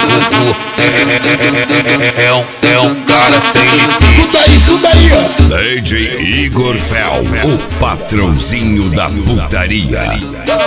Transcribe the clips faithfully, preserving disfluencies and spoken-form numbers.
Gugu é, é, é, um, é um cara sem limite. Escuta aí, escuta aí, ó. D J Igor Fel, o patrãozinho da putaria.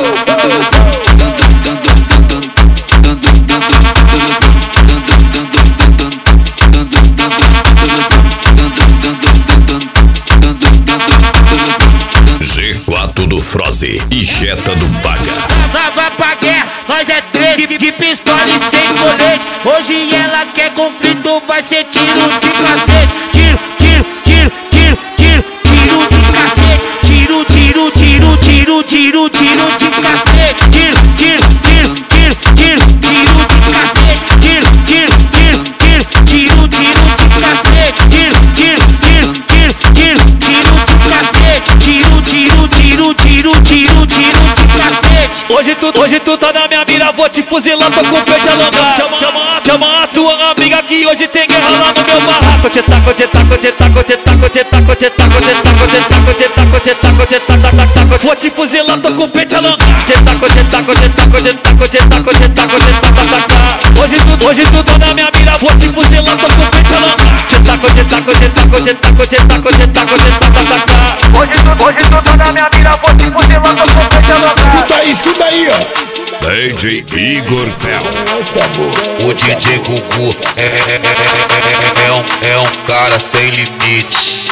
G quatro do Froze e Jetta do Baga. Vai pra guerra, nós é três de, de pistola e sem colete. Hoje ela quer conflito, vai ser tiro de cacete. Tiro, tiro, tiro, tiro, tiro, tiro de cacete. Tiro, tiro, tiro, tiro, tiro, tiro de cacete. Tiro, tiro, tiro, tiro, tiro, tiro de cacete. Tiro, tiro, tiro, tiro, tiro, tiro de cacete. Tiro, tiro, tiro, tiro, tiro, tiro de cacete. Tiro, tiro, tiro, tiro, tiro, tiro de cacete. Hoje tu, hoje tu tá na minha mira, vou te fuzilar, tô com o peito alongado. Chama, chama, chama a tua amiga que hoje tem guerra lá no meu barraco. Te taco, te taco, te taco, te taco, te taco, te taco, te taco, te taco, te taco, te taco, te taco, taco, taco. Vou te fuzilar, tô com o peito alongado. Te taco, te taco, te taco, te taco, te taco, te taco, te taco, taco. Hoje tu, hoje tu tá na minha mira, vou te fuzilar, tô com o peito alongado. Te taco, te taco, te taco, te taco, te taco, te taco, te taco, taco. Hoje tu, hoje tu tá na minha mira, vou te fuzilar, tô com o peito alongado. Escuta aí, escuta aí, ó. D J Igor Fel. O D J Gugu é, é, é, é, um, é um cara sem limite.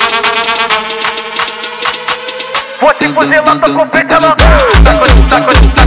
Vou te fuzilar, tô com o peito alongado.